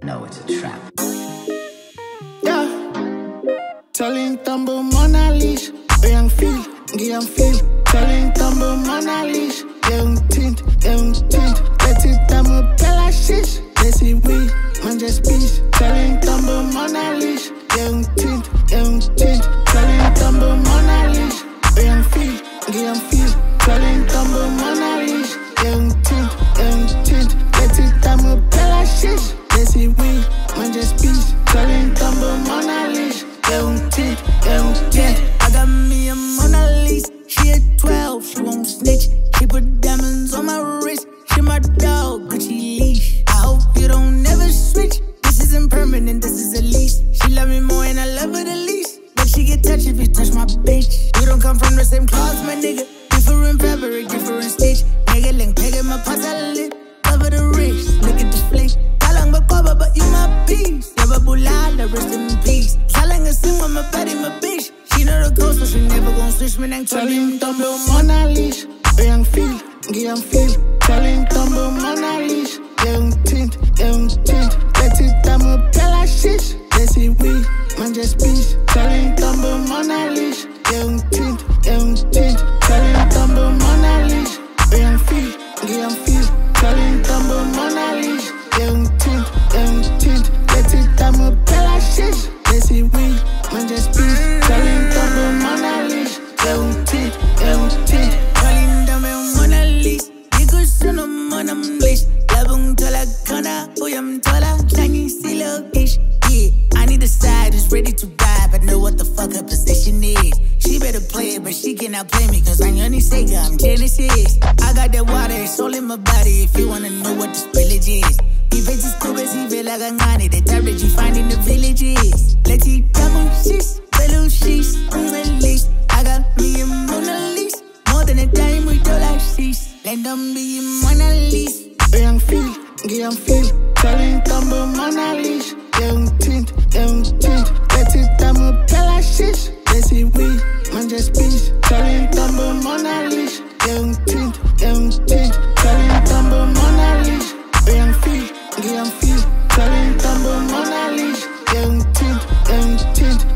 No, it's a trap. Yeah. Telling Tumble Mona Lisa. Young feel, young feel. Telling Tumble Mona Lisa. Young tint, young tint. Let it tumble, pela shish. Let's see we, man just peace. Telling Tumble Mona Lisa. Young tint, young tint. Telling Tumble Mona Lisa. Young feel, young feel. Telling Tumble Mona Lisa. Young tint, young tint. Let it tumble, pela shish. Let's see we, man just peace. Telling Tumble Mona Lisa. Young tint, young tint. I got me a Mona Lisa. She at 12, she won't snitch. She put diamonds on my wrist. She my dog, Gucci leash. I hope you don't never switch. This isn't permanent, this is a lease. She love me more and I love her the least. But she get touched if you touch my bitch. We don't come from the same cloth, my nigga. Different fabric, different stitch. Nigga link, nigga my puzzle. Cover the wrist, look at the flick. Talang bakoba, but you my piece. Never bulala, rest in peace. Talang a sim, my body, my bitch. She know the code, so she never gon' switch me. Nang Telling Tumble Mona Lisa. Young feel, young feel. Telling Tumble Mona Lisa. Young tint, young tint. Let it tumble, pela shish. Let's see we, man just peace. Telling Tumble Mona Lisa. Young tint, young tint. Telling Tumble Mona Lisa. Young feel, young feel. Telling Tumble Mona Lisa. Young tint, young tint. Let it tumble, pela shish. Let's see we, man just peace. Telling Tumble Mona Lisa. Young tint, young tint. Calling Tumble Mona Lisa. Niggas son of manam blish. Labung tola kana, uyam tola. Shiny silo ish. Yeah, I need a side who's ready to ride, but know what the fuck her position is. She better play it, but she cannot play me, cause I'm Yoni Sega, I'm Genesis. I got that water, it's all in my body, if you wanna know what this village is. He bitches too busy, feel like I'm on it, the tablet you find in the villages. Let's eat double sheets, fellow sheets, unreleased. I got me a Mona Lisa, more than a time we do like sheets. Let them be a Mona Lisa. Young feel, young feel. Telling Tumble Mona Lisa. Young tint, young tint. Let it tumble, pela shish. Let's see we, man just peace. Telling Tumble Mona Lisa. Young tint, young tint. Telling Tumble Mona Lisa. Young feel, young feel. Telling Tumble Mona Lisa. Young tint, young tint.